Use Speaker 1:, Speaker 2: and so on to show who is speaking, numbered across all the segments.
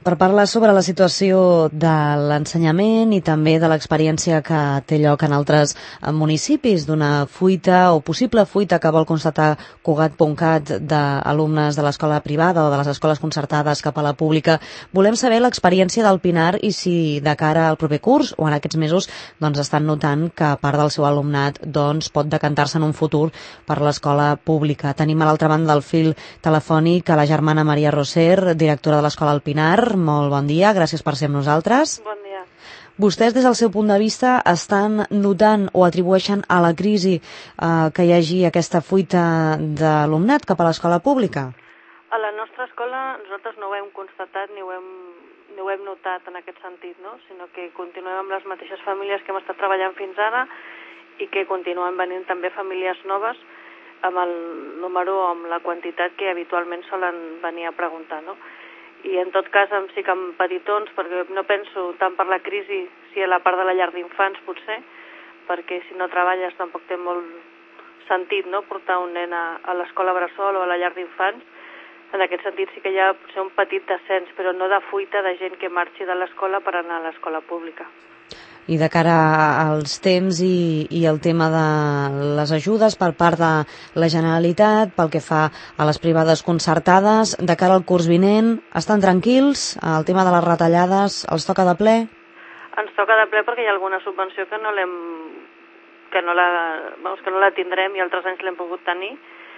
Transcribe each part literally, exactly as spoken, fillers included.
Speaker 1: per parlar sobre la situació de l'ensenyament i també de l'experiència que té lloc en altres municipis d'una fuita o possible fuita que vol constatar Cugat.cat d'alumnes de l'escola privada o de les escoles concertades cap a la pública. Volem saber l'experiència del Pinar i si de cara al proper curs o en aquests mesos doncs, estan notant que part del seu alumnat doncs, pot decantar-se en un futur per l'escola pública. Tenim a l'altra banda del fil telefònic a la germana Maria Roser, directora de l'escola El Pinar. Molt bon dia, gràcies per ser amb nosaltres.
Speaker 2: Bon dia.
Speaker 1: Vostès, des del seu punt de vista, estan notant o atribueixen a la crisi eh, que hi hagi aquesta fuita d'alumnat cap a l'escola pública?
Speaker 2: A la nostra escola nosaltres no ho hem constatat ni ho hem, ni ho hem notat en aquest sentit, no? Sinó que continuem amb les mateixes famílies que hem estat treballant fins ara i que continuen venint també famílies noves amb el número o amb la quantitat que habitualment solen venir a preguntar, no? I en tot cas sí que amb petitons, perquè no penso tant per la crisi, si a la part de la llar d'infants potser, perquè si no treballes tampoc té molt sentit, no?, portar un nen a, a l'escola bressol o a la llar d'infants. En aquest sentit sí que hi ha potser un petit descens, però no de fuita de gent que marxi de l'escola per anar a l'escola pública.
Speaker 1: I de cara als temps i, i el tema de les ajudes per part de la Generalitat, pel que fa a les privades concertades, de cara al curs vinent, estan tranquils? El tema de les retallades els toca de ple?
Speaker 2: Ens toca de ple perquè hi ha alguna subvenció que no l'hem, que no la, vamos, que no la tindrem i altres anys l'hem pogut tenir,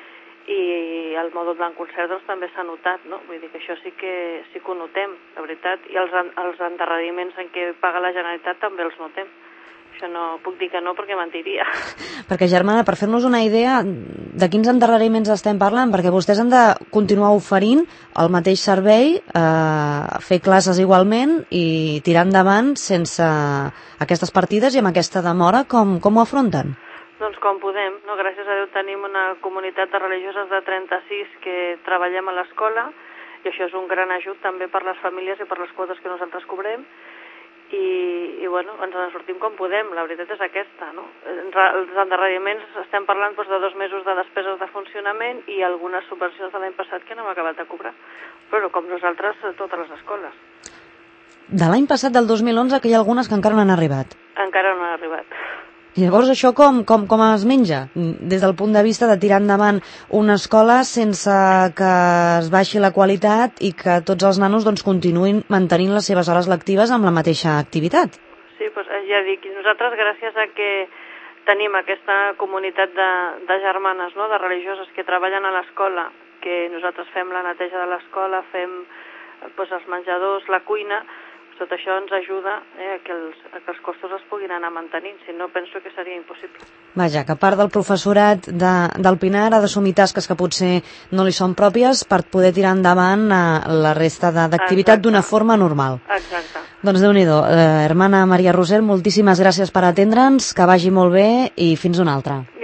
Speaker 2: i el mòdul d'enconcert doncs, també s'ha notat, no? Vull dir que això sí que, sí que ho notem, la veritat, i els, els endarreriments en què paga la Generalitat també els notem. Això no puc dir que no perquè mentiria.
Speaker 1: Perquè, germana, per fer-nos una idea de quins endarreriments estem parlant, perquè vostès han de continuar oferint el mateix servei, eh, fer classes igualment i tirar endavant sense aquestes partides i amb aquesta demora, com, com ho afronten?
Speaker 2: Doncs com podem, no? Gràcies a Déu tenim una comunitat de religioses de trenta-sis que treballem a l'escola i això és un gran ajut també per les famílies i per les quotes que nosaltres cobrem i, i bueno, ens en sortim com podem, la veritat és aquesta, no? Els endarreriments estem parlant doncs, de dos mesos de despeses de funcionament i algunes subvencions de l'any passat que no hem acabat de cobrar, però com nosaltres totes les escoles.
Speaker 1: De l'any passat, del dos mil onze, que hi ha algunes que encara no han arribat?
Speaker 2: Encara no han arribat.
Speaker 1: I llavors això com, com, com es menja? Des del punt de vista de tirar endavant una escola sense que es baixi la qualitat i que tots els nanos doncs, continuïn mantenint les seves hores lectives amb la mateixa activitat.
Speaker 2: Sí, doncs ja dic, nosaltres gràcies a que tenim aquesta comunitat de, de germanes, no?, de religioses que treballen a l'escola, que nosaltres fem la neteja de l'escola, fem doncs, els menjadors, la cuina, tot això ens ajuda eh, a, que els, a que els costos es puguin anar mantenint, si no penso que seria impossible.
Speaker 1: Vaja, que part del professorat de, del Pinar ha d'assumir tasques que potser no li són pròpies per poder tirar endavant eh, la resta d'activitat d'una forma normal.
Speaker 2: Exacte.
Speaker 1: Doncs Déu-n'hi-do, eh, hermana Maria Roser, moltíssimes gràcies per atendre'ns, que vagi molt bé i fins una altra.